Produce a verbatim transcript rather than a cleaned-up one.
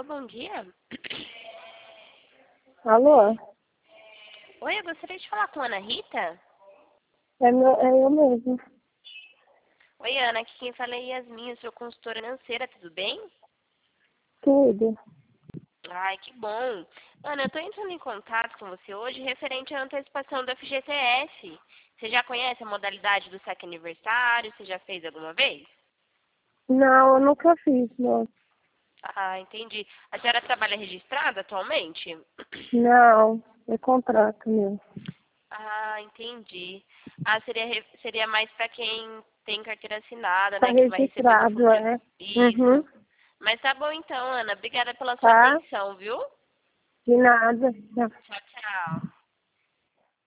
Alô, bom dia. Alô? Oi, eu gostaria de falar com a Ana Rita. É, meu, é eu mesmo. Oi, Ana, aqui quem fala é Yasmin, eu sou consultora financeira, tudo bem? Tudo. Ai, que bom. Ana, eu estou entrando em contato com você hoje referente à antecipação do F G T S. Você já conhece a modalidade do saque aniversário? Você já fez alguma vez? Não, eu nunca fiz, não. Ah, entendi. A senhora trabalha registrada atualmente? Não, é contrato mesmo. Ah, entendi. Ah, seria, re- seria mais para quem tem carteira assinada, Tá né? Que vai receber no registrado, fundo de... é? Uhum. Isso. Mas tá bom então, Ana. Obrigada pela sua Tá? atenção, viu? De nada. Tchau, tchau.